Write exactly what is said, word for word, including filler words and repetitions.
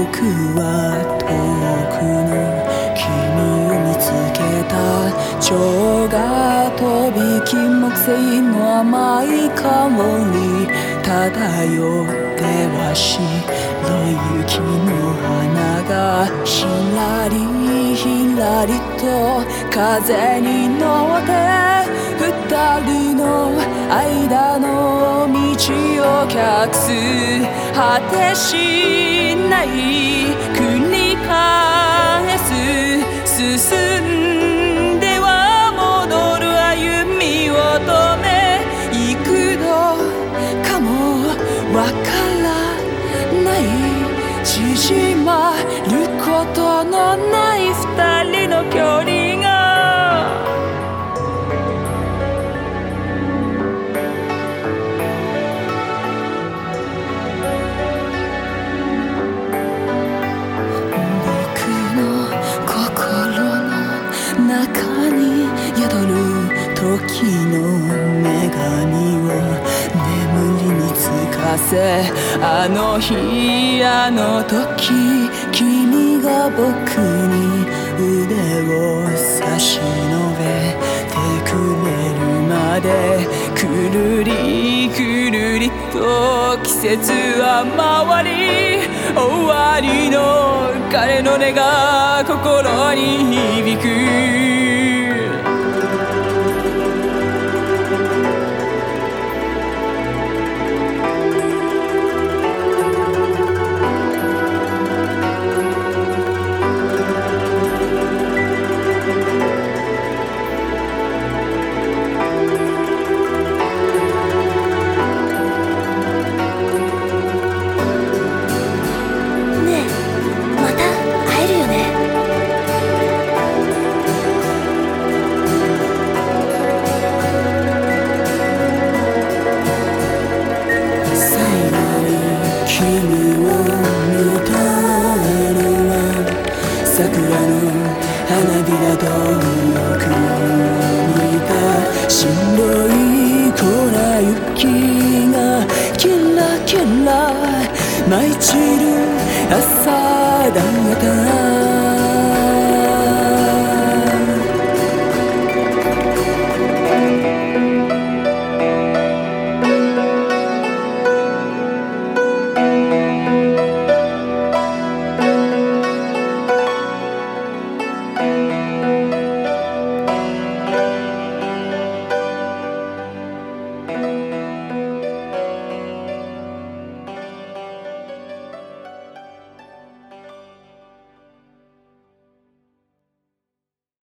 僕は遠くの君を見つけた。蝶が飛び金木犀の甘い香り漂っては白い雪の花がひらりひらりと風に乗って二人の間の道を隠す。果てしない繰り返す。進んでは戻る歩みを止め幾度かもわからない縮まることのない二人の距離が中に宿る時の女神を眠りにつかせ、あの日あの時君が僕に腕を差し伸べてくれるまでくるりくるりと季節は回り、終わりの彼の音が心に響く。君を見たのは桜の花びらとよく似た白い粉雪がキラキラ舞い散る朝だった。